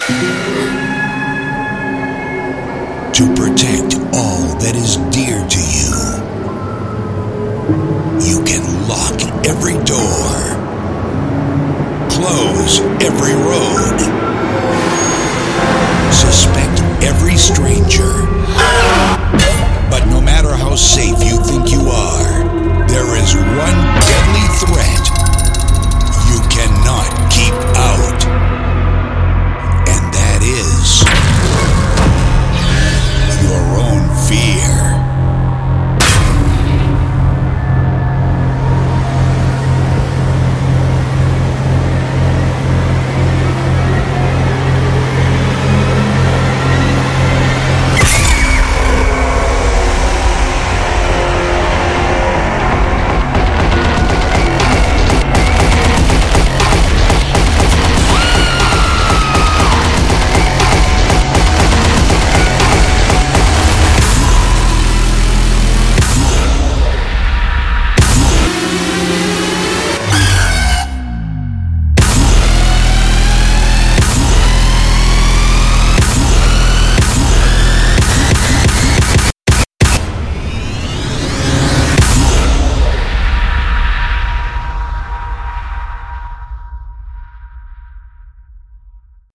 To protect all that is dear to you, you can lock every door, close every road,